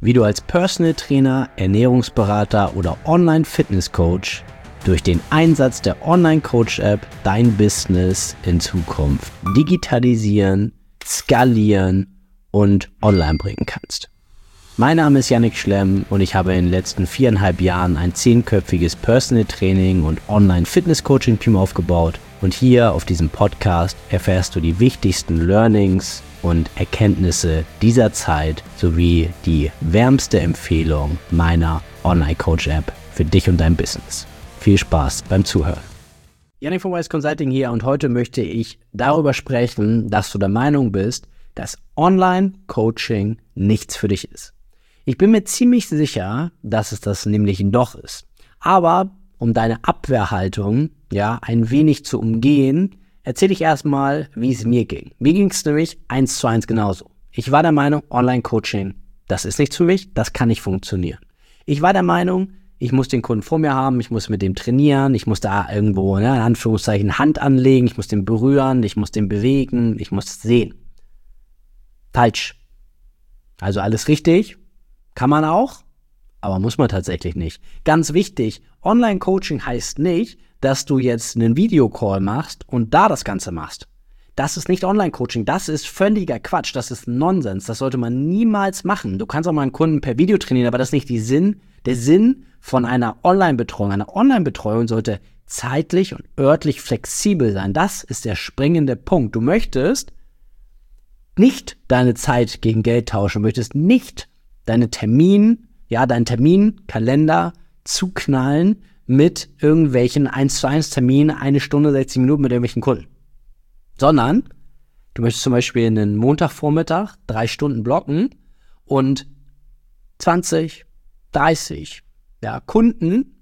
wie du als Personal Trainer, Ernährungsberater oder Online-Fitness-Coach durch den Einsatz der Online-Coach-App dein Business in Zukunft digitalisieren, skalieren und online bringen kannst. Mein Name ist Yannick Schlemm und ich habe in den letzten 4,5 Jahren ein 10-köpfiges Personal Training und Online-Fitness-Coaching-Team aufgebaut. Und hier auf diesem Podcast erfährst du die wichtigsten Learnings und Erkenntnisse dieser Zeit sowie die wärmste Empfehlung meiner Online-Coach-App für dich und dein Business. Viel Spaß beim Zuhören. Yannick von Wise Consulting hier und heute möchte ich darüber sprechen, dass du der Meinung bist, dass Online-Coaching nichts für dich ist. Ich bin mir ziemlich sicher, dass es das nämlich doch ist. Aber um deine Abwehrhaltung ein wenig zu umgehen, erzähle ich erstmal, wie es mir ging. Mir ging es nämlich 1:1 genauso. Ich war der Meinung, Online-Coaching, das ist nichts für mich, das kann nicht funktionieren. Ich war der Meinung, ich muss den Kunden vor mir haben, ich muss mit dem trainieren, ich muss da irgendwo, in Anführungszeichen, Hand anlegen, ich muss den berühren, ich muss den bewegen, ich muss sehen. Falsch. Also alles richtig, kann man auch, aber muss man tatsächlich nicht. Ganz wichtig, Online-Coaching heißt nicht, dass du jetzt einen Videocall machst und da das Ganze machst. Das ist nicht Online-Coaching, das ist völliger Quatsch, das ist Nonsens, das sollte man niemals machen. Du kannst auch mal einen Kunden per Video trainieren, aber das ist nicht der Sinn von einer Online-Betreuung. Eine Online-Betreuung sollte zeitlich und örtlich flexibel sein. Das ist der springende Punkt. Du möchtest nicht deine Zeit gegen Geld tauschen, du möchtest nicht deinen Terminkalender zuknallen mit irgendwelchen 1:1 Terminen, 1 Stunde, 60 Minuten mit irgendwelchen Kunden. Sondern du möchtest zum Beispiel einen Montagvormittag 3 Stunden blocken und 20, 30 Kunden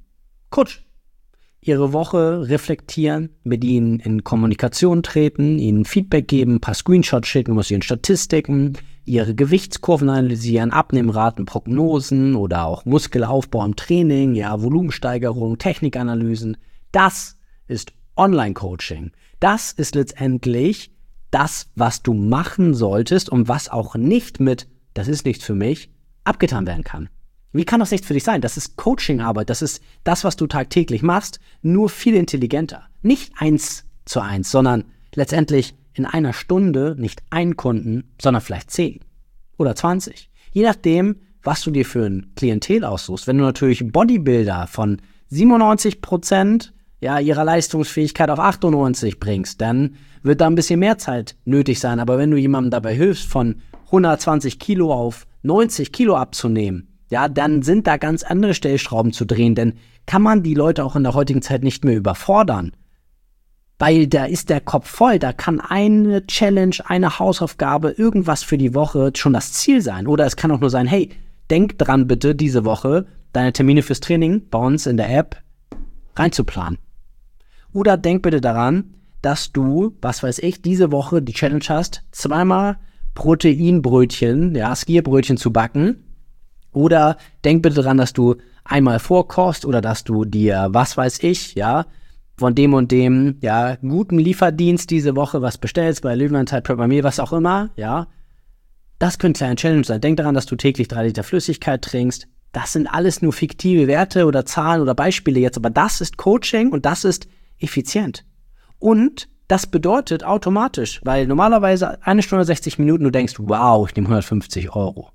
ihre Woche reflektieren, mit ihnen in Kommunikation treten, ihnen Feedback geben, ein paar Screenshots schicken aus ihren Statistiken, ihre Gewichtskurven analysieren, Abnehmraten, Prognosen oder auch Muskelaufbau im Training, Volumensteigerung, Technikanalysen. Das ist Online-Coaching. Das ist letztendlich das, was du machen solltest und was auch nicht mit, das ist nichts für mich, abgetan werden kann. Wie kann das nichts für dich sein? Das ist Coaching-Arbeit, das ist das, was du tagtäglich machst, nur viel intelligenter. Nicht 1:1, sondern letztendlich in einer Stunde nicht einen Kunden, sondern vielleicht 10 oder 20. Je nachdem, was du dir für ein Klientel aussuchst. Wenn du natürlich Bodybuilder von 97% ihrer Leistungsfähigkeit auf 98 bringst, dann wird da ein bisschen mehr Zeit nötig sein. Aber wenn du jemandem dabei hilfst, von 120 Kilo auf 90 Kilo abzunehmen, dann sind da ganz andere Stellschrauben zu drehen, denn kann man die Leute auch in der heutigen Zeit nicht mehr überfordern. Weil da ist der Kopf voll, da kann eine Challenge, eine Hausaufgabe, irgendwas für die Woche schon das Ziel sein. Oder es kann auch nur sein, hey, denk dran bitte, diese Woche deine Termine fürs Training bei uns in der App reinzuplanen. Oder denk bitte daran, dass du, diese Woche die Challenge hast, 2-mal Proteinbrötchen, Skierbrötchen zu backen. Oder denk bitte daran, dass du einmal vorkochst oder dass du dir, von dem und dem, guten Lieferdienst diese Woche was bestellst, bei Löwenanteil, Prep bei mir, was auch immer, Das können kleine Challenge sein. Denk daran, dass du täglich 3 Liter Flüssigkeit trinkst. Das sind alles nur fiktive Werte oder Zahlen oder Beispiele jetzt, aber das ist Coaching und das ist effizient. Und das bedeutet automatisch, weil normalerweise 1 Stunde 60 Minuten, du denkst, wow, ich nehme 150 Euro.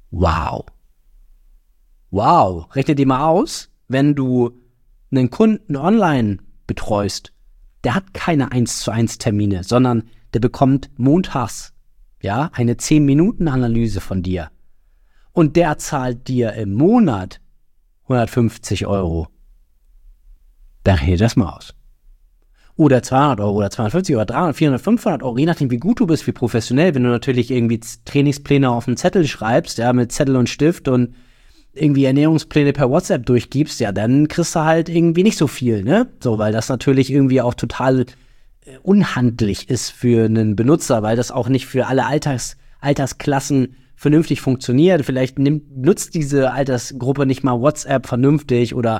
Wow, rechne dir mal aus, wenn du einen Kunden online betreust, der hat keine 1:1 Termine, sondern der bekommt montags, eine 10-Minuten-Analyse von dir. Und der zahlt dir im Monat 150 Euro. Dann rechne das mal aus. Oder 200 Euro oder 250 oder 300, 400, 500 Euro, je nachdem wie gut du bist, wie professionell. Wenn du natürlich irgendwie Trainingspläne auf einen Zettel schreibst, mit Zettel und Stift und irgendwie Ernährungspläne per WhatsApp durchgibst, dann kriegst du halt irgendwie nicht so viel, ne? So, weil das natürlich irgendwie auch total unhandlich ist für einen Benutzer, weil das auch nicht für alle Altersklassen vernünftig funktioniert. Vielleicht nutzt diese Altersgruppe nicht mal WhatsApp vernünftig oder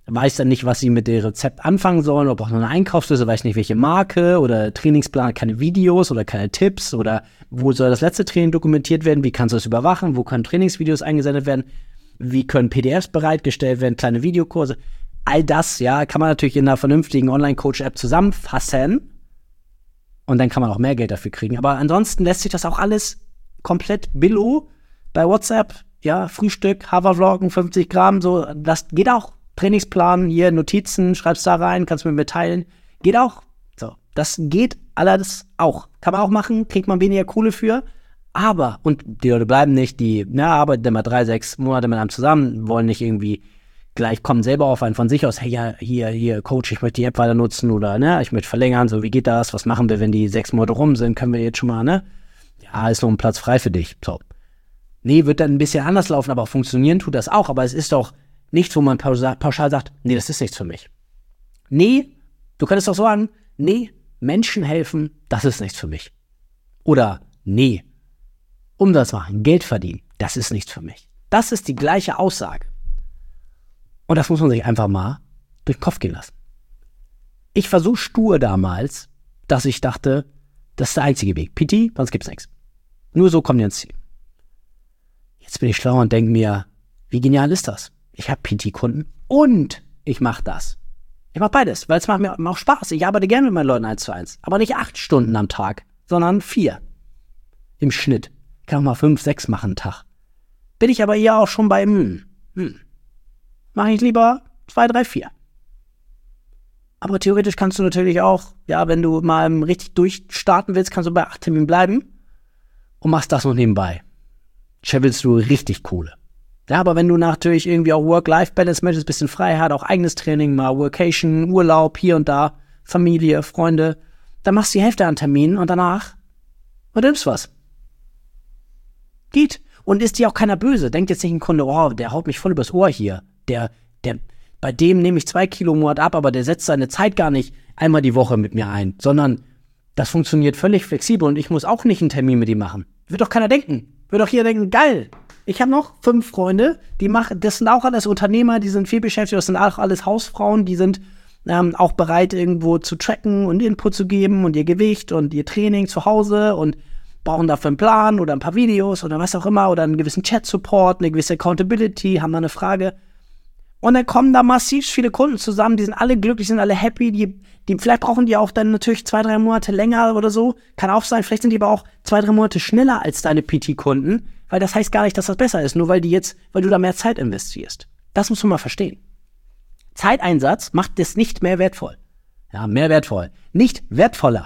weiß dann nicht, was sie mit dem Rezept anfangen sollen, ob auch nur eine Einkaufsliste, weiß nicht, welche Marke oder Trainingsplan, keine Videos oder keine Tipps oder wo soll das letzte Training dokumentiert werden, wie kannst du das überwachen, wo können Trainingsvideos eingesendet werden, wie können PDFs bereitgestellt werden, kleine Videokurse. All das, ja, kann man natürlich in einer vernünftigen Online-Coach-App zusammenfassen und dann kann man auch mehr Geld dafür kriegen. Aber ansonsten lässt sich das auch alles komplett billo bei WhatsApp, ja, Frühstück, Haferflocken, 50 Gramm, so, das geht auch. Trainingsplan, hier Notizen, schreibst da rein, kannst mit mir teilen. Geht auch. So, das geht alles auch. Kann man auch machen, kriegt man weniger Kohle für. Aber, und die Leute bleiben nicht, die arbeiten immer 3-6 Monate mit einem zusammen, wollen nicht irgendwie gleich kommen selber auf einen von sich aus, hey, ja, hier, Coach, ich möchte die App weiter nutzen oder, ich möchte verlängern, so, wie geht das? Was machen wir, wenn die 6 Monate rum sind? Können wir jetzt schon mal, Ja, ist noch ein Platz frei für dich. So. Nee, wird dann ein bisschen anders laufen, aber funktionieren tut das auch. Aber es ist doch nichts, wo man pauschal sagt, nee, das ist nichts für mich. Nee, du könntest doch sagen, nee, Menschen helfen, das ist nichts für mich. Oder nee, Umsatz machen, Geld verdienen, das ist nichts für mich. Das ist die gleiche Aussage. Und das muss man sich einfach mal durch den Kopf gehen lassen. Ich war so stur damals, dass ich dachte, das ist der einzige Weg. PT, sonst gibt's nichts. Nur so kommen wir ins Ziel. Jetzt bin ich schlau und denke mir, wie genial ist das? Ich habe PT-Kunden und ich mache das. Ich mache beides, weil es macht mir auch Spaß. Ich arbeite gerne mit meinen Leuten 1:1. Aber nicht 8 Stunden am Tag, sondern 4 im Schnitt. Ich kann auch mal 5, 6 machen am Tag. Bin ich aber eher auch schon bei, mache ich lieber 2, 3, 4. Aber theoretisch kannst du natürlich auch, ja, wenn du mal richtig durchstarten willst, kannst du bei 8 Terminen bleiben und machst das noch nebenbei. Scheffelst du richtig Kohle. Ja, aber wenn du natürlich irgendwie auch Work-Life-Balance möchtest, bisschen Freiheit, auch eigenes Training, mal Workation, Urlaub, hier und da, Familie, Freunde, dann machst du die Hälfte an Terminen und danach unternimmst was. Geht. Und ist dir auch keiner böse. Denkt jetzt nicht ein Kunde, oh, der haut mich voll übers Ohr hier. Bei dem nehme ich 2 Kilo im Monat ab, aber der setzt seine Zeit gar nicht einmal die Woche mit mir ein, sondern das funktioniert völlig flexibel und ich muss auch nicht einen Termin mit ihm machen. Wird doch keiner denken. Wird doch jeder denken, geil. Ich habe noch 5 Freunde, das sind auch alles Unternehmer, die sind viel beschäftigt, das sind auch alles Hausfrauen, die sind auch bereit, irgendwo zu tracken und Input zu geben und ihr Gewicht und ihr Training zu Hause und brauchen dafür einen Plan oder ein paar Videos oder was auch immer oder einen gewissen Chat-Support, eine gewisse Accountability, haben da eine Frage. Und dann kommen da massiv viele Kunden zusammen, die sind alle glücklich, sind alle happy, die vielleicht brauchen die auch dann natürlich 2, 3 Monate länger oder so, kann auch sein, vielleicht sind die aber auch 2, 3 Monate schneller als deine PT-Kunden, weil das heißt gar nicht, dass das besser ist, nur weil du da mehr Zeit investierst. Das musst du mal verstehen. Zeiteinsatz macht das nicht mehr wertvoll. Ja, mehr wertvoll. Nicht wertvoller.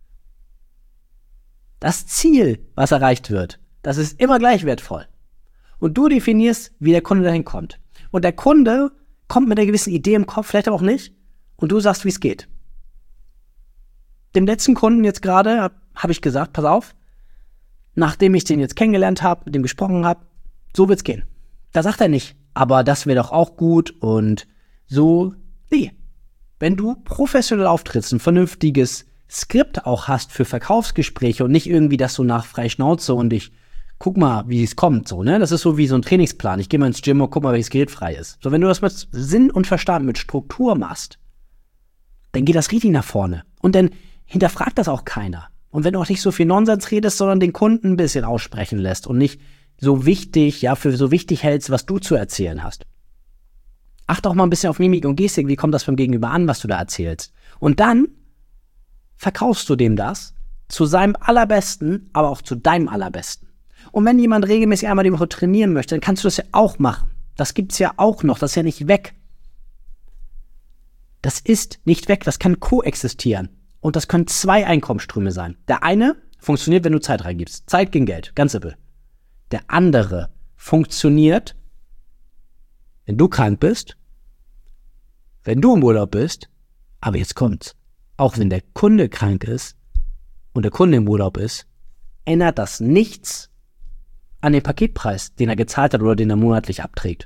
Das Ziel, was erreicht wird, das ist immer gleich wertvoll. Und du definierst, wie der Kunde dahin kommt. Und der Kunde kommt mit einer gewissen Idee im Kopf, vielleicht aber auch nicht, und du sagst, wie es geht. Dem letzten Kunden jetzt gerade habe ich gesagt, pass auf, nachdem ich den jetzt kennengelernt habe, mit dem gesprochen habe, so wird's gehen. Da sagt er nicht, aber das wäre doch auch gut und so. Nee. Wenn du professionell auftrittst, ein vernünftiges Skript auch hast für Verkaufsgespräche und nicht irgendwie das so nach frei Schnauze und ich guck mal, wie es kommt, so, ne? Das ist so wie so ein Trainingsplan. Ich gehe mal ins Gym und guck mal, welches Gerät frei ist. So, wenn du das mit Sinn und Verstand, mit Struktur machst, dann geht das richtig nach vorne. Und dann hinterfragt das auch keiner. Und wenn du auch nicht so viel Nonsens redest, sondern den Kunden ein bisschen aussprechen lässt und nicht so wichtig, ja, für so wichtig hältst, was du zu erzählen hast. Achte auch mal ein bisschen auf Mimik und Gestik, wie kommt das vom Gegenüber an, was du da erzählst. Und dann verkaufst du dem das zu seinem Allerbesten, aber auch zu deinem Allerbesten. Und wenn jemand regelmäßig einmal die Woche trainieren möchte, dann kannst du das ja auch machen. Das gibt's ja auch noch, das ist ja nicht weg. Das ist nicht weg, das kann koexistieren. Und das können 2 Einkommensströme sein. Der eine funktioniert, wenn du Zeit reingibst. Zeit gegen Geld, ganz simpel. Der andere funktioniert, wenn du krank bist, wenn du im Urlaub bist, aber jetzt kommt's. Auch wenn der Kunde krank ist und der Kunde im Urlaub ist, ändert das nichts an den Paketpreis, den er gezahlt hat oder den er monatlich abträgt.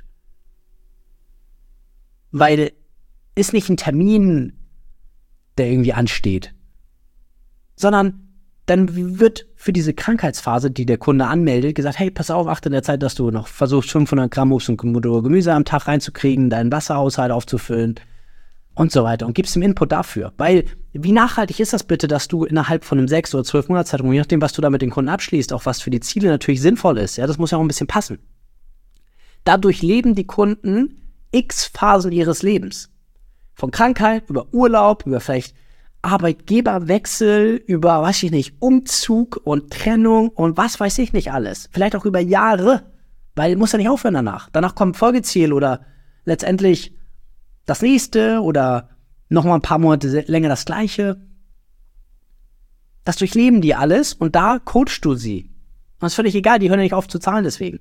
Weil ist nicht ein Termin, der irgendwie ansteht, sondern dann wird für diese Krankheitsphase, die der Kunde anmeldet, gesagt, hey, pass auf, achte in der Zeit, dass du noch versuchst, 500 Gramm Obst und Gemüse am Tag reinzukriegen, deinen Wasserhaushalt aufzufüllen und so weiter und gibst ihm Input dafür. Weil, wie nachhaltig ist das bitte, dass du innerhalb von einem 6 oder 12 Monatszeitraum, je nachdem, was du da mit den Kunden abschließt, auch was für die Ziele natürlich sinnvoll ist, ja, das muss ja auch ein bisschen passen. Dadurch leben die Kunden x Phasen ihres Lebens. Von Krankheit, über Urlaub, über vielleicht Arbeitgeberwechsel, über, weiß ich nicht, Umzug und Trennung und was weiß ich nicht alles. Vielleicht auch über Jahre, weil muss ja nicht aufhören danach. Danach kommt Folgeziel oder letztendlich das nächste oder nochmal ein paar Monate länger das gleiche. Das durchleben die alles und da coachst du sie. Und ist völlig egal, die hören ja nicht auf zu zahlen deswegen.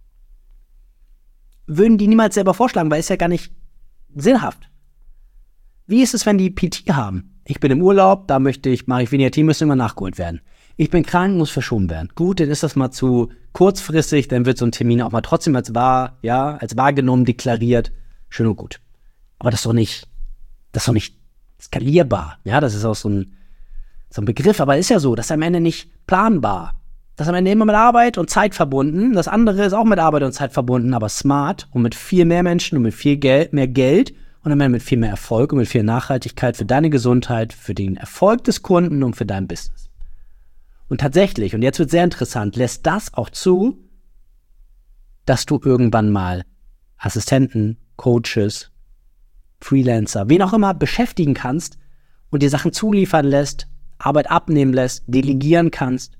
Würden die niemals selber vorschlagen, weil es ja gar nicht sinnhaft. Wie ist es, wenn die PT haben? Ich bin im Urlaub, da mache ich weniger Team, müssen immer nachgeholt werden. Ich bin krank, muss verschoben werden. Gut, dann ist das mal zu kurzfristig, dann wird so ein Termin auch mal trotzdem als wahrgenommen deklariert. Schön und gut. Aber das ist doch nicht skalierbar. Ja, das ist auch so ein Begriff, aber ist ja so, das ist am Ende nicht planbar. Das ist am Ende immer mit Arbeit und Zeit verbunden. Das andere ist auch mit Arbeit und Zeit verbunden, aber smart und mit viel mehr Menschen und mit viel mehr Geld und am Ende mit viel mehr Erfolg und mit viel Nachhaltigkeit für deine Gesundheit, für den Erfolg des Kunden und für dein Business. Und tatsächlich, und jetzt wird sehr interessant, lässt das auch zu, dass du irgendwann mal Assistenten, Coaches, Freelancer, wen auch immer beschäftigen kannst und dir Sachen zuliefern lässt, Arbeit abnehmen lässt, delegieren kannst.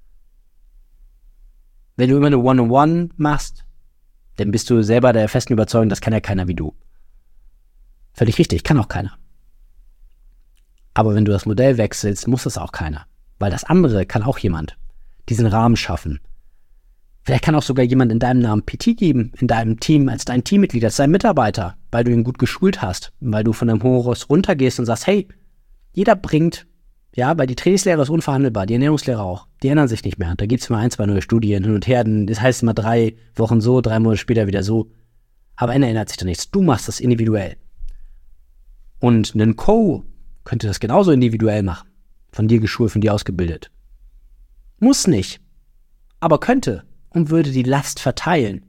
Wenn du immer eine One-on-One machst, dann bist du selber der festen Überzeugung, das kann ja keiner wie du. Völlig richtig, kann auch keiner. Aber wenn du das Modell wechselst, muss das auch keiner. Weil das andere kann auch jemand diesen Rahmen schaffen. Vielleicht kann auch sogar jemand in deinem Namen PT geben, in deinem Team, als dein Teammitglied, als dein Mitarbeiter, weil du ihn gut geschult hast, weil du von deinem hohen Ross runtergehst und sagst, hey, jeder bringt, ja, weil die Trainingslehre ist unverhandelbar, die Ernährungslehre auch, die ändern sich nicht mehr. Da gibt es mal 1, 2 neue Studien hin und her, das heißt immer 3 Wochen so, 3 Monate später wieder so. Aber ändert sich da nichts. Du machst das individuell. Und ein Co. könnte das genauso individuell machen. Von dir geschult, von dir ausgebildet. Muss nicht. Aber könnte. Und würde die Last verteilen.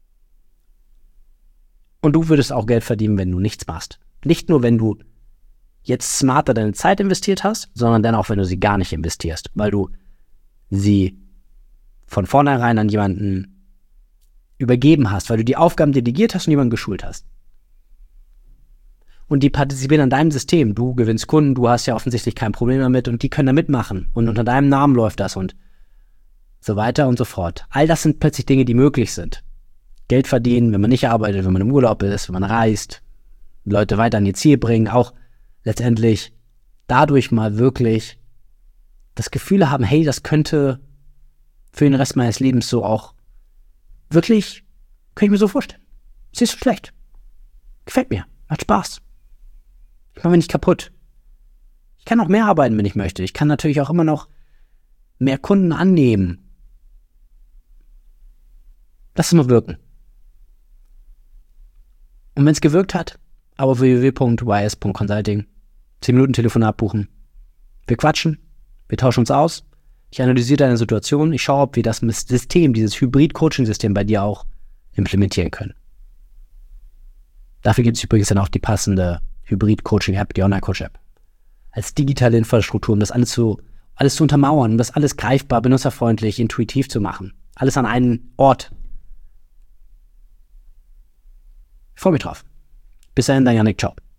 Und du würdest auch Geld verdienen, wenn du nichts machst. Nicht nur, wenn du jetzt smarter deine Zeit investiert hast, sondern dann auch, wenn du sie gar nicht investierst. Weil du sie von vornherein an jemanden übergeben hast. Weil du die Aufgaben delegiert hast und jemanden geschult hast. Und die partizipieren an deinem System. Du gewinnst Kunden, du hast ja offensichtlich kein Problem damit und die können da mitmachen. Und unter deinem Namen läuft das und so weiter und so fort. All das sind plötzlich Dinge, die möglich sind. Geld verdienen, wenn man nicht arbeitet, wenn man im Urlaub ist, wenn man reist, Leute weiter an ihr Ziel bringen, auch letztendlich dadurch mal wirklich das Gefühl haben, hey, das könnte für den Rest meines Lebens so auch wirklich, kann ich mir so vorstellen. Ist nicht so schlecht. Gefällt mir. Macht Spaß. Ich mache mich nicht kaputt. Ich kann auch mehr arbeiten, wenn ich möchte. Ich kann natürlich auch immer noch mehr Kunden annehmen. Lass es mal wirken. Und wenn es gewirkt hat, aber www.ys.consulting 10 Minuten Telefonat buchen. Wir quatschen, wir tauschen uns aus. Ich analysiere deine Situation. Ich schaue, ob wir das System, dieses Hybrid-Coaching-System bei dir auch implementieren können. Dafür gibt es übrigens dann auch die passende Hybrid-Coaching-App, die Online-Coach-App. Als digitale Infrastruktur, um das alles zu untermauern, um das alles greifbar, benutzerfreundlich, intuitiv zu machen. Alles an einen Ort. Ich freue mich drauf. Bis dahin, dein Yannick, ciao.